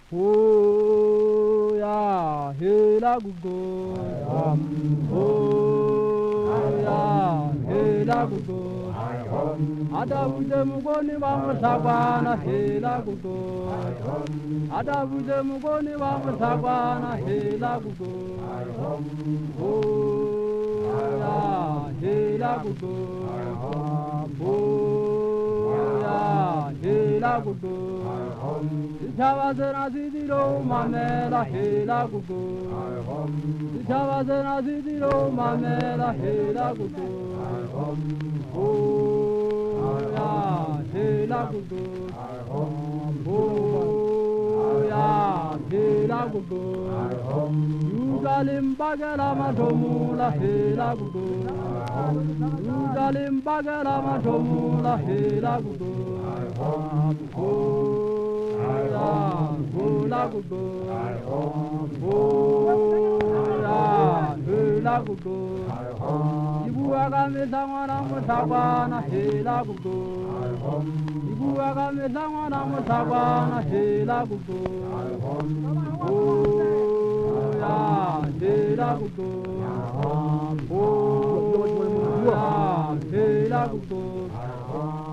Hoya hela gugo Hoya hela gugo Adabuze mugoni wa musagwana hela gugo Adabuze mugoni wa musagwana hela gugo Hoya hela gugo Hoya hela gugo Chavazena zidiro mamela hela gugo Chavazena zidiro mamela hela gugo Hoya hela gugo Hoya hela gugo Yugalim bagala matomula hela gugo Yugalim bagala matomula hela gugo Hula gugo, hula hula gugo. Ibu agame sangwana musagwana hela gugo. Ibu agame sangwana musagwana hela gugo. Hula hela gugo. Hula hela gugo.